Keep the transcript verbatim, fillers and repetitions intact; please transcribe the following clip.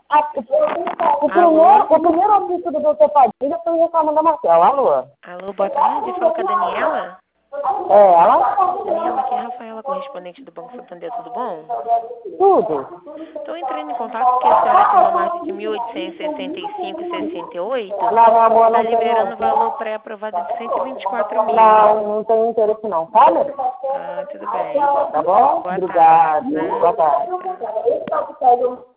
A, o, primeiro, o primeiro ofício do doutor Padilha foi reclamando da Marcela. Alô? Alô, boa tarde. Fala com a Daniela? É, ela? Daniela, aqui é a Rafaela, correspondente do Banco Santander, tudo bom? Tudo. Estou entrando em contato porque a senhora tem uma margem de mil oitocentos e sessenta e cinco vírgula sessenta e oito. Não, meu amor, Está não liberando tenho... valor pré-aprovado de cento e vinte e quatro mil. Não, não tenho interesse não, sabe? Ah, tudo bem. Tá bom? Boa Obrigado. tarde. Boa Tchau. tarde.